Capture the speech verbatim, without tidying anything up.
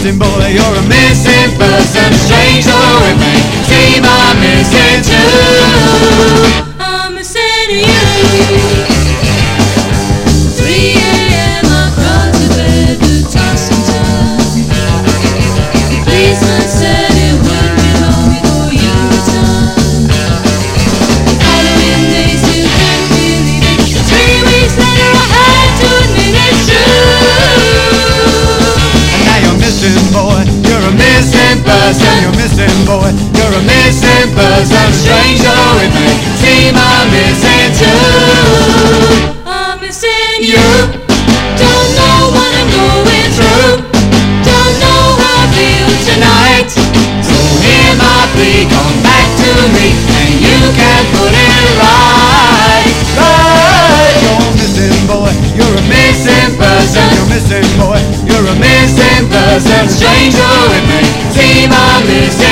missing boy, you're a missing person. A stranger with me, seem I'm missing too. I'm missing you. three a.m. I crawled to bed to toss and turn. The policeman said it wouldn't be long before you returned. The following days you can't believe it. Three weeks later I had to admit it's true. And now you're missing boy, you're a missing person. You're missing boy, you're a missing person. A stranger with me, seem I'm missing too. I'm missing You you. Don't know what I'm going through. Don't know how I feel tonight. So hear my plea, come back to me, and you can put it right. Right. You're a missing boy, you're a missing person. You're missing boy, you're a missing person. Stranger with me, seem I'm missing